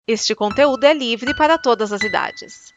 Este conteúdo é livre para todas as idades.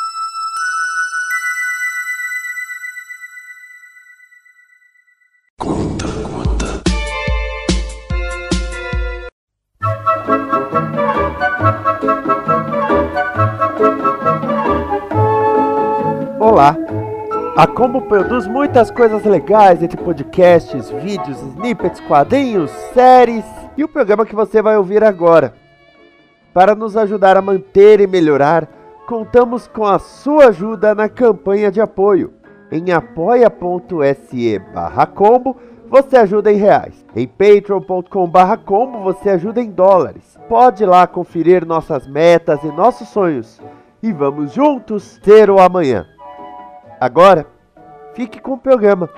Olá! A Combo produz muitas coisas legais, entre podcasts, vídeos, snippets, quadrinhos, séries e o programa que você vai ouvir agora. Para nos ajudar a manter e melhorar, contamos com a sua ajuda na campanha de apoio. Em apoia.se/combo você ajuda em reais. Em patreon.com/combo você ajuda em dólares. Pode ir lá conferir nossas metas e nossos sonhos. E vamos juntos ter o amanhã. Agora, fique com o programa.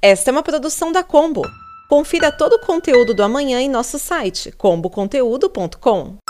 Esta é uma produção da Combo. Confira todo o conteúdo do amanhã em nosso site comboconteúdo.com.